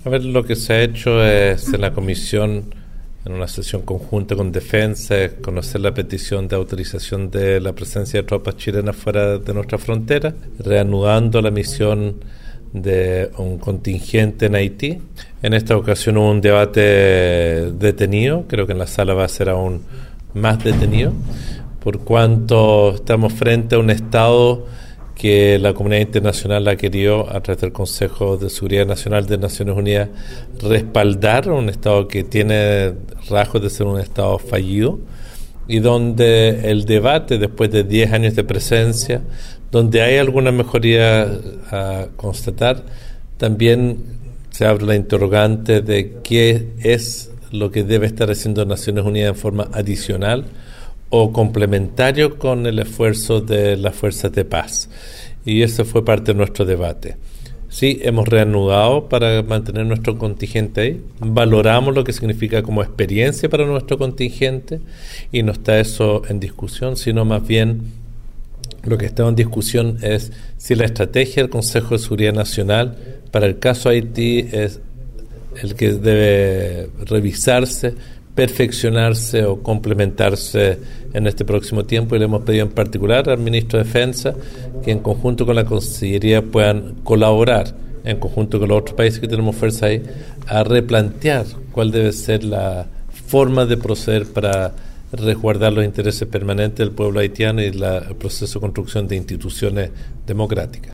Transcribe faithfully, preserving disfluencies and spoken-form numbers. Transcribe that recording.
A ver, lo que se ha hecho es en la comisión, en una sesión conjunta con Defensa, es conocer la petición de autorización de la presencia de tropas chilenas fuera de nuestra frontera, reanudando la misión de un contingente en Haití. En esta ocasión hubo un debate detenido, creo que en la sala va a ser aún más detenido, por cuanto estamos frente a un Estado que la comunidad internacional ha querido, a través del Consejo de Seguridad Nacional de Naciones Unidas, respaldar, un Estado que tiene rasgos de ser un Estado fallido, y donde el debate, después de diez años de presencia, donde hay alguna mejoría a constatar, también se abre la interrogante de qué es lo que debe estar haciendo Naciones Unidas en forma adicional o complementario con el esfuerzo de las fuerzas de paz. Y eso fue parte de nuestro debate. Sí, hemos reanudado para mantener nuestro contingente ahí, valoramos lo que significa como experiencia para nuestro contingente y no está eso en discusión, sino más bien lo que está en discusión es si la estrategia del Consejo de Seguridad Nacional para el caso Haití es el que debe revisarse, perfeccionarse o complementarse en este próximo tiempo, y le hemos pedido en particular al ministro de Defensa que en conjunto con la Consellería puedan colaborar en conjunto con los otros países que tenemos fuerza ahí a replantear cuál debe ser la forma de proceder para resguardar los intereses permanentes del pueblo haitiano y la, el proceso de construcción de instituciones democráticas.